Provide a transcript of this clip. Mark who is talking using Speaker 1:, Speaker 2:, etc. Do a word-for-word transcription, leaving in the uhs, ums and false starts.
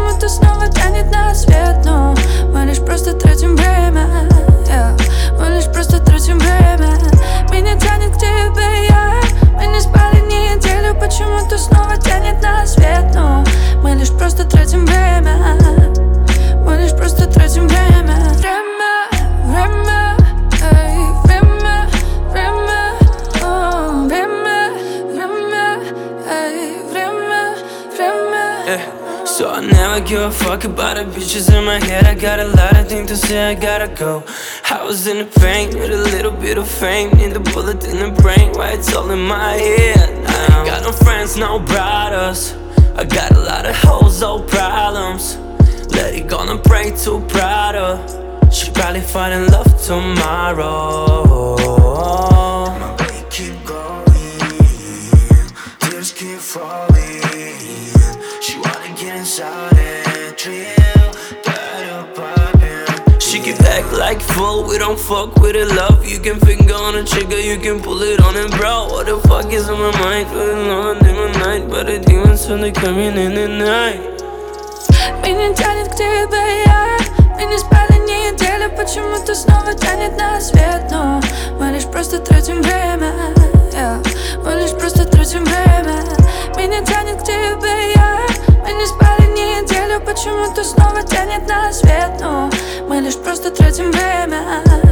Speaker 1: почему-то снова тянет на свет. Но мы лишь просто тратим время, yeah. Мы лишь просто тратим время. Меня тянет к тебе, я Мы не спали неделю, почему-то снова тянет на свет. Но мы лишь просто тратим время. Мы лишь просто тратим время. Время, время, эй, время, время, о, время, время, эй, время, время.
Speaker 2: Yeah. So I never give a fuck about the bitches in my head. I got a lot of things to say, I gotta go. I was in the pain, with a little bit of fame. Need a bullet in the brain, why it's all in my head now. I ain't got no friends, no brothers. I got a lot of hoes, no problems. Let it go and pray to Prada. She probably fall in love tomorrow.
Speaker 3: My way keep going, tears keep falling. She wanna get inside and drill, got her poppin'.
Speaker 2: She can act like fool, we don't fuck with it, love. You can finger on a trigger, you can pull it on it, bro. What the fuck is on my mind? Feeling on in my night, but the demons when they coming in the night.
Speaker 1: Меня тянет к тебе, я Мы не спали неделю, почему-то снова тянет на свет. Но мы лишь просто тратим время, yeah. Мы лишь просто тратим время. Меня тянет к тебе, я Мы не спали неделю, почему-то снова тянет на свет. Но мы лишь просто тратим время.